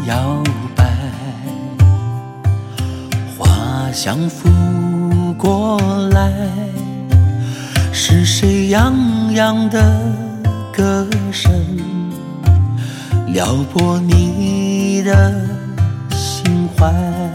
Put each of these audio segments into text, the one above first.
摇摆，花香拂过来，是谁洋洋的歌声，撩拨你的心怀。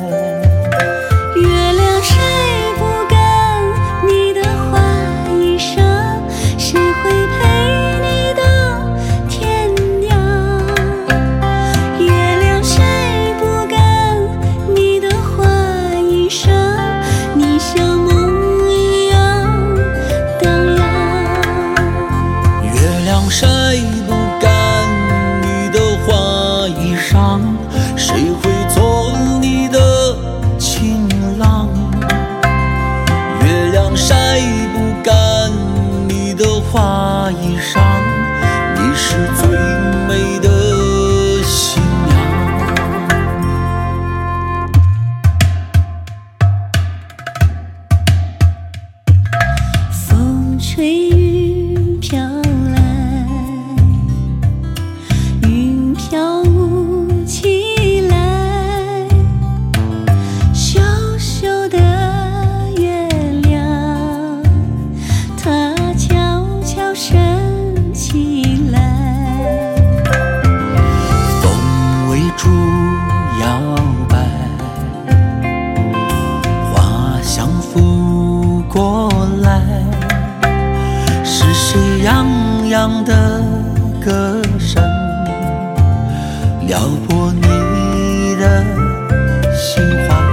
月亮晒不干你的花衣裳，谁会陪你到天涯？月亮晒不干你的花衣裳，你像梦一样荡漾。 月亮晒不干你的花衣裳，谁会做你的情郎？月亮晒不干你的花衣裳，你是最美的新娘。 风吹云飘来，云飘舞起来，小小的月亮，它悄悄升起来。 风围住摇摆，花香拂过来，是谁洋洋的歌声，撩拨你的心怀。